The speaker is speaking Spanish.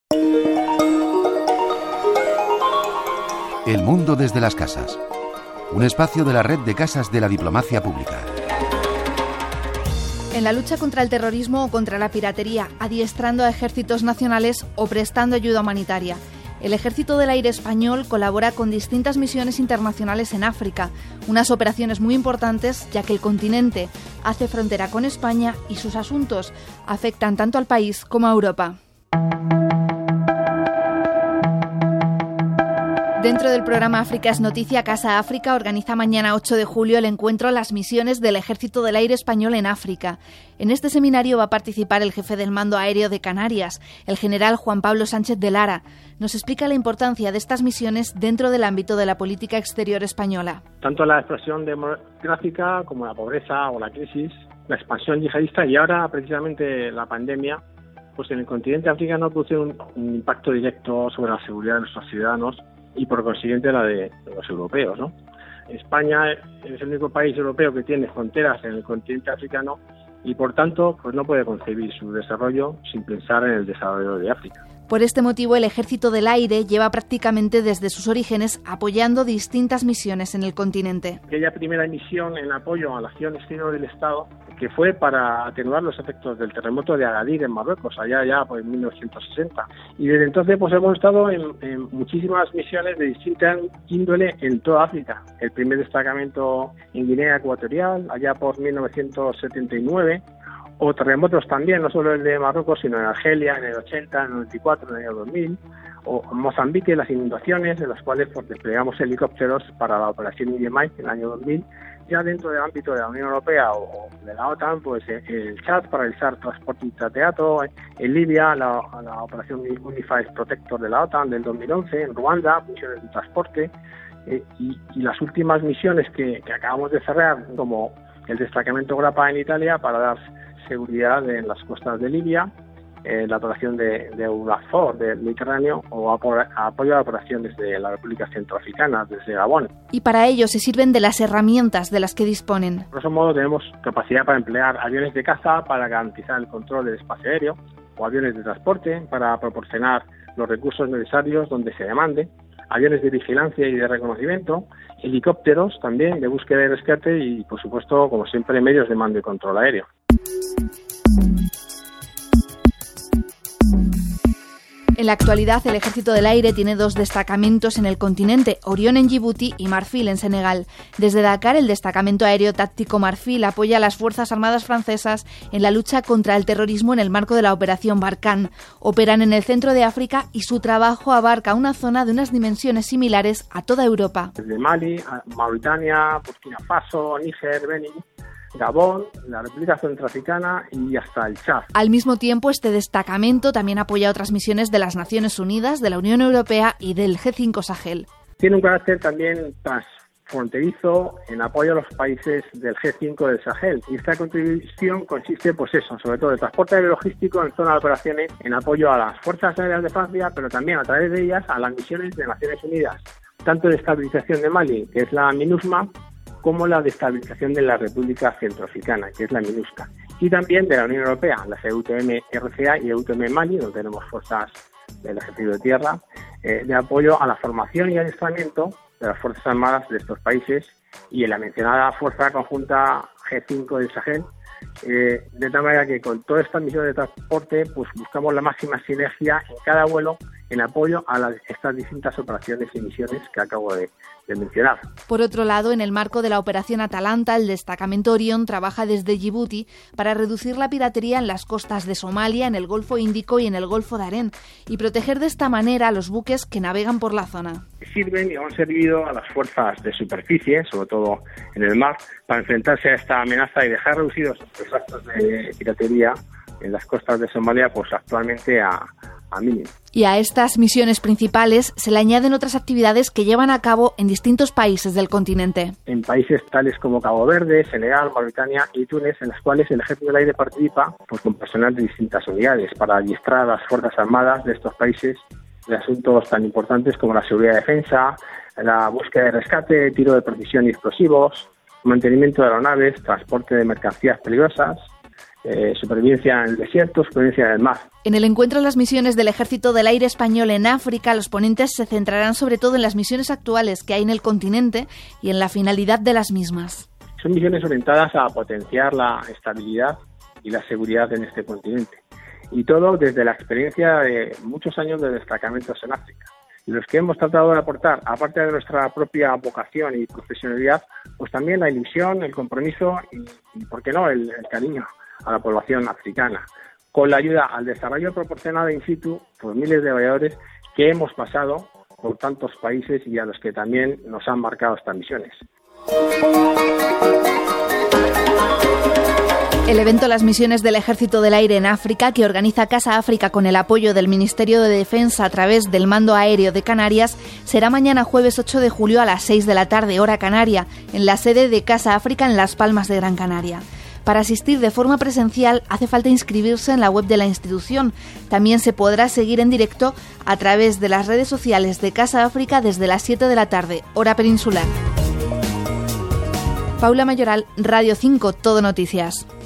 El mundo desde las casas. Un espacio de la red de casas de la diplomacia pública. En la lucha contra el terrorismo o contra la piratería, adiestrando a ejércitos nacionales o prestando ayuda humanitaria. El Ejército del Aire español colabora con distintas misiones internacionales en África, unas operaciones muy importantes ya que el continente hace frontera con España y sus asuntos afectan tanto al país como a Europa. Dentro del programa África es Noticia, Casa África organiza mañana 8 de julio el encuentro Las misiones del Ejército del Aire Español en África. En este seminario va a participar el jefe del Mando Aéreo de Canarias, el general Juan Pablo Sánchez de Lara. Nos explica la importancia de estas misiones dentro del ámbito de la política exterior española. Tanto la explosión demográfica como la pobreza o la crisis, la expansión yihadista y ahora precisamente la pandemia, pues en el continente africano produce un impacto directo sobre la seguridad de nuestros ciudadanos y por consiguiente la de los europeos, ¿no? España es el único país europeo que tiene fronteras en el continente africano y por tanto pues no puede concebir su desarrollo sin pensar en el desarrollo de África. Por este motivo, el Ejército del Aire lleva prácticamente desde sus orígenes apoyando distintas misiones en el continente. Aquella primera misión en apoyo a la acción exterior del Estado, que fue para atenuar los efectos del terremoto de Agadir en Marruecos, allá ya pues, en 1960. Y desde entonces pues hemos estado en muchísimas misiones de distinta índole en toda África. El primer destacamento en Guinea Ecuatorial, allá por 1979, o terremotos también, no solo el de Marruecos, sino en Argelia en el 80, en el 94, en el año 2000, o en Mozambique las inundaciones, en las cuales pues, desplegamos helicópteros para la operación IDEMAI en el año 2000. Ya dentro del ámbito de la Unión Europea o de la OTAN, pues el Chad para realizar transporte intrateatro, en Libia la operación Unified Protector de la OTAN del 2011, en Ruanda, misiones de transporte, y las últimas misiones que acabamos de cerrar, como el destacamento Grappa en Italia para dar seguridad en las costas de Libia, la operación de EUNAVFOR del Mediterráneo o apoyo a operaciones de la República Centroafricana, desde Gabón. Y para ello se sirven de las herramientas de las que disponen. Por grosso modo tenemos capacidad para emplear aviones de caza para garantizar el control del espacio aéreo o aviones de transporte para proporcionar los recursos necesarios donde se demande, aviones de vigilancia y de reconocimiento, helicópteros también de búsqueda y rescate y, por supuesto, como siempre, medios de mando y control aéreo. En la actualidad, el Ejército del Aire tiene 2 destacamentos en el continente, Orión en Djibouti y Marfil en Senegal. Desde Dakar, el destacamento aéreo táctico Marfil apoya a las Fuerzas Armadas francesas en la lucha contra el terrorismo en el marco de la Operación Barkhane. Operan en el centro de África y su trabajo abarca una zona de unas dimensiones similares a toda Europa. Desde Mali, Mauritania, Burkina Faso, Níger, Benín, Gabón, la República Centroafricana y hasta el Chad. Al mismo tiempo, este destacamento también apoya otras misiones de las Naciones Unidas, de la Unión Europea y del G5 Sahel. Tiene un carácter también transfronterizo en apoyo a los países del G5 del Sahel. Y esta contribución consiste, pues eso, sobre todo en transporte aéreo logístico en zona de operaciones, en apoyo a las Fuerzas Aéreas de Francia, pero también a través de ellas a las misiones de Naciones Unidas, tanto de estabilización de Mali, que es la MINUSMA, como la de estabilización de la República Centroafricana, que es la MINUSCA, y también de la Unión Europea, las EUTM-RCA y EUTM-Mali, donde tenemos fuerzas del Ejército de Tierra, de apoyo a la formación y adiestramiento de las Fuerzas Armadas de estos países y en la mencionada Fuerza Conjunta G5 del Sahel, de tal manera que con toda esta misión de transporte pues buscamos la máxima sinergia en cada vuelo en apoyo a estas distintas operaciones y misiones que acabo de mencionar. Por otro lado, en el marco de la Operación Atalanta, el destacamento Orión trabaja desde Djibouti para reducir la piratería en las costas de Somalia, en el Golfo Índico y en el Golfo de Adén, y proteger de esta manera a los buques que navegan por la zona. Sirven y han servido a las fuerzas de superficie, sobre todo en el mar, para enfrentarse a esta amenaza y dejar reducidos los actos de piratería en las costas de Somalia, pues actualmente a mínimo. Y a estas misiones principales se le añaden otras actividades que llevan a cabo en distintos países del continente. En países tales como Cabo Verde, Senegal, Mauritania y Túnez, en las cuales el Ejército del Aire participa pues, con personal de distintas unidades para adiestrar a las Fuerzas Armadas de estos países de asuntos tan importantes como la seguridad y defensa, la búsqueda de rescate, tiro de precisión y explosivos, mantenimiento de aeronaves, transporte de mercancías peligrosas, supervivencia en el desierto, supervivencia en el mar. En el encuentro de las misiones del Ejército del Aire Español en África, los ponentes se centrarán sobre todo en las misiones actuales que hay en el continente y en la finalidad de las mismas. Son misiones orientadas a potenciar la estabilidad y la seguridad en este continente. Y todo desde la experiencia de muchos años de destacamentos en África. Y los que hemos tratado de aportar, aparte de nuestra propia vocación y profesionalidad, pues también la ilusión, el compromiso y ¿por qué no?, el cariño a la población africana, con la ayuda al desarrollo proporcionado in situ por miles de aviadores que hemos pasado por tantos países y a los que también nos han marcado estas misiones. El evento Las misiones del Ejército del Aire en África, que organiza Casa África con el apoyo del Ministerio de Defensa a través del Mando Aéreo de Canarias, será mañana jueves 8 de julio a las 6 de la tarde, hora canaria, en la sede de Casa África en Las Palmas de Gran Canaria. Para asistir de forma presencial hace falta inscribirse en la web de la institución. También se podrá seguir en directo a través de las redes sociales de Casa África desde las 7 de la tarde, hora peninsular. Paula Mayoral, Radio 5, Todo Noticias.